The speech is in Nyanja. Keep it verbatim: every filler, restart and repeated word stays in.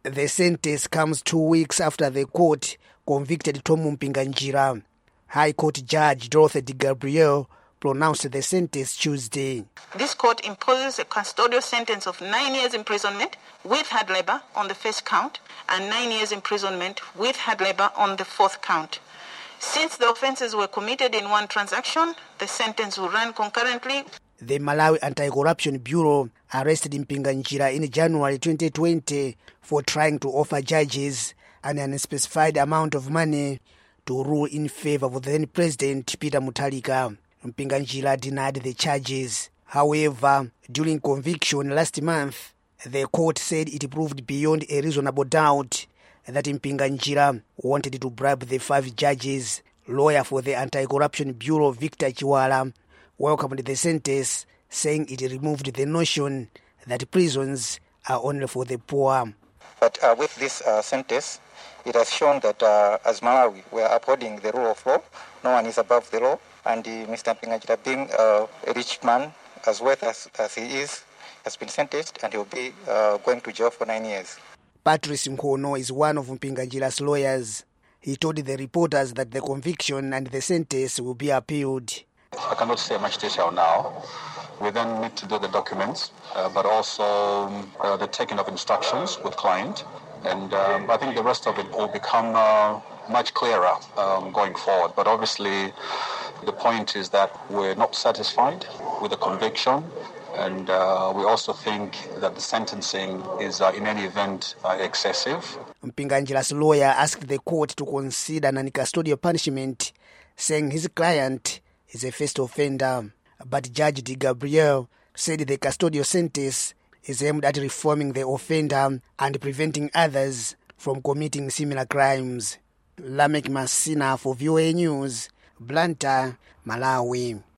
The sentence comes two weeks after the court convicted Tom Mpinganjira. High Court Judge Dorothy De Gabriel pronounced the sentence Tuesday. This court imposes a custodial sentence of nine years imprisonment with hard labor on the first count and nine years imprisonment with hard labor on the fourth count. Since the offences were committed in one transaction, the sentence will run concurrently. The Malawi Anti-Corruption Bureau arrested Mpinganjira in January twenty twenty for trying to offer judges an unspecified amount of money to rule in favor of the then President Peter Mutharika. Mpinganjira denied the charges. However, during conviction last month, the court said it proved beyond a reasonable doubt that Mpinganjira wanted to bribe the five judges. Lawyer for the Anti-Corruption Bureau, Victor Chiwala, welcomed the sentence, saying it removed the notion that prisons are only for the poor. But uh, with this uh, sentence, it has shown that uh, as Malawi, we are upholding the rule of law. No one is above the law. And uh, Mister Mpinganjira, being uh, a rich man, as well as, as he is, has been sentenced and he will be uh, going to jail for nine years. Patrice Nkono is one of Mpinganjira's lawyers. He told the reporters that the conviction and the sentence will be appealed. I cannot say much detail now. We then need to do the documents, uh, but also uh, the taking of instructions with client. And um, I think the rest of it will become uh, much clearer um, going forward. But obviously, the point is that we're not satisfied with the conviction. And uh, we also think that the sentencing is, uh, in any event, uh, excessive. Mpinganjira's lawyer asked the court to consider non-custodial punishment, saying his client is a first offender. But Judge De Gabriel said the custodial sentence is aimed at reforming the offender and preventing others from committing similar crimes. Lamek Masina for V O A News, Blantyre, Malawi.